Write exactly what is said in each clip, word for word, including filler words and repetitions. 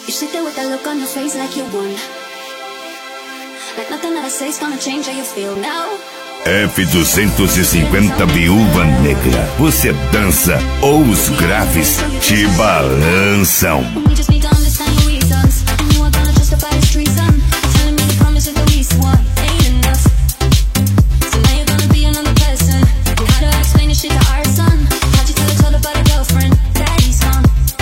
You sit there with that look on your face like you won. Like nothing that I say is gonna change how you feel now. F duzentos e cinquenta Viúva Negra. Você dança ou os graves te balançam. We just need to understand the reasons. And you are gonna justify this treason. Telling me the promise is the least one ain't enough. So now you're gonna be another person. And how do I explain this shit to our son? How'd you tell us all about a girlfriend that he's gone?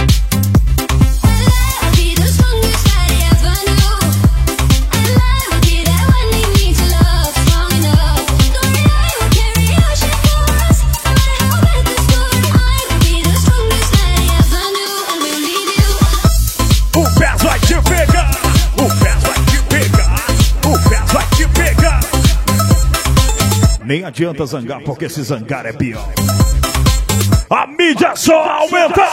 I'll be the strongest that he ever knew. And I will be there when he needs love strong enough. Don't I will carry your shit for us. No matter how bad this could, I will be the strongest that he ever knew. And we'll leave you. O pé vai te pegar, o pé vai te pegar, o pé vai te pegar. Nem adianta zangar, porque se zangar é pior. A mídia só aumenta.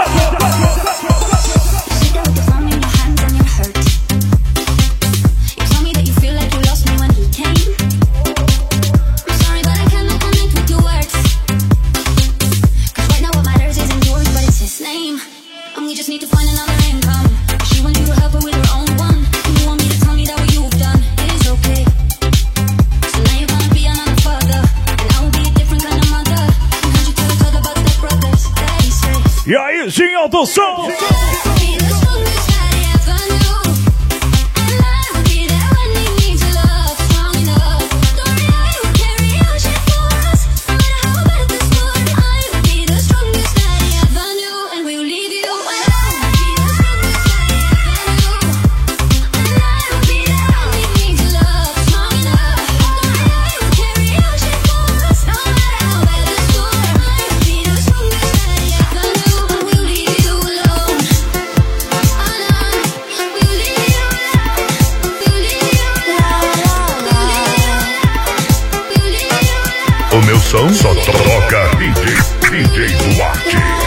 E aí, Ginho do som! O meu som só toca D J, D J Duarte.